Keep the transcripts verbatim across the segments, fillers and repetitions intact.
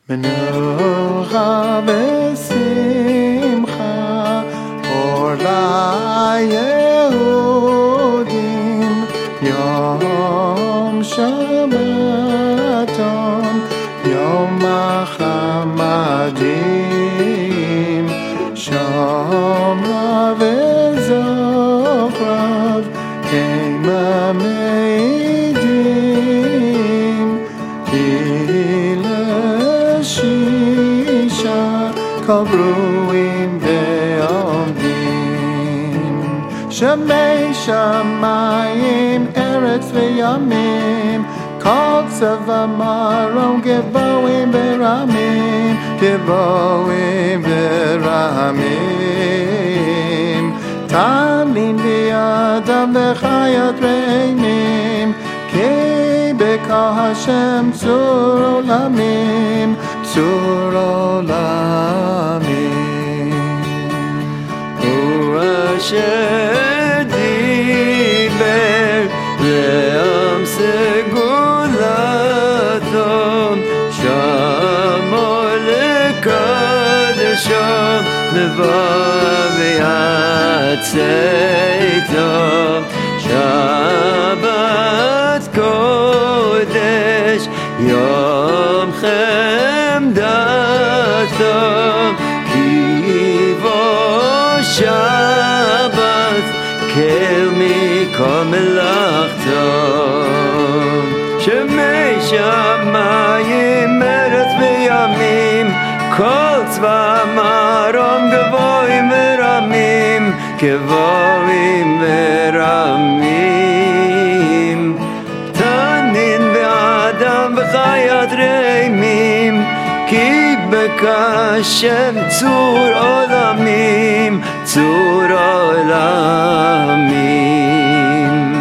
מנוחה ושמחה אור ליהודים יום שבתון יום החמדים שומרה וזוכריו המה מעידים שישה קברועים ועומדים שמי שמיים ארץ וימים כל צבא מרום גבוהים ורמים גבוהים ורמים תלין בידם וחיית רעמים כי בקה השם צור עולמים צור עולמים הוא אשר דיבר לעם סגולתו שמור לקדשו לבב ויעצתו שבת קודש יום חמדתו כי בו שבת כל מכל מלאכתו שמי שמיים ארץ וימים כל צבא מרום גבוהים ורמים גבוהים ורמים תנין באדם וחיית רעמים כי בקה השם צור עולמים צור עולמים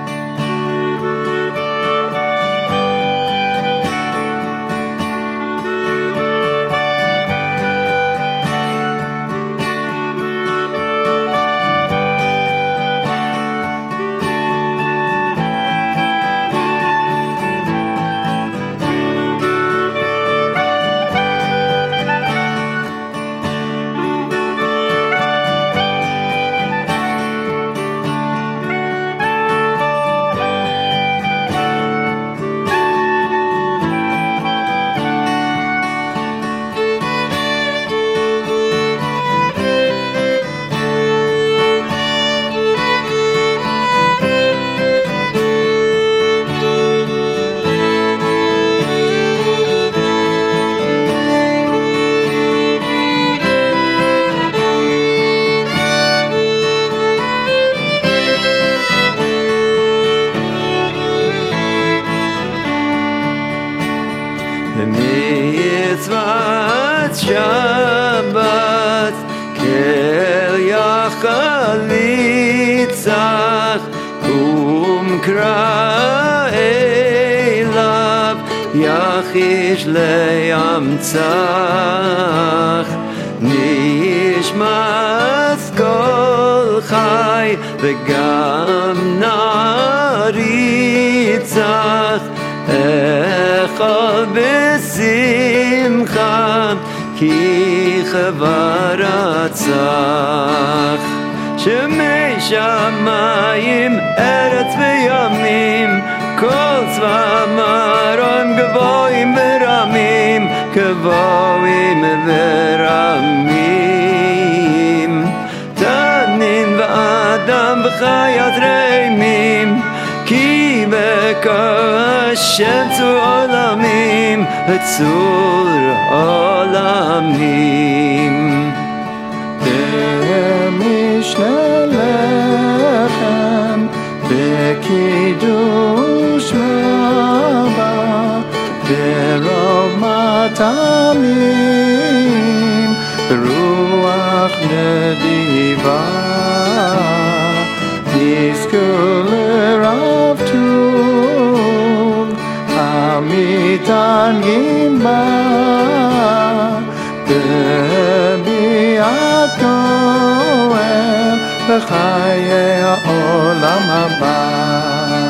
מצוות שבת כל יחליצך ומקרא אליו יחיש לימצך נשמת כל חי וגם נריצך אכל בשמחה כי כבר רצח שמי שמיים ארץ וימים כל צבא מרום גבוהים ורמים גבוהים ורמים תנין ואדם וחיית רעמים כי בקה השם צור עולמים צור עולמים במשנה לחם בקידוש רבה ברוב מטעמים ברוח נדיבה יזכו לרב טוב המתענגים בה בביאת גואל בחיי העולם הבא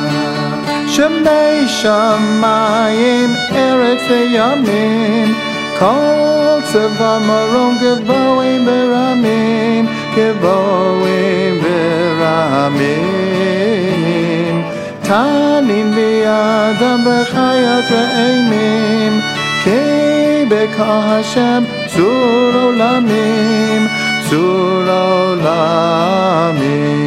שמי שמיים ארץ וימים Kol tzeva marom geboim beramim, geboim beramim. Tanin biyadam b'chayat re'imim, ki beka Hashem tzur olamim, tzur olamim.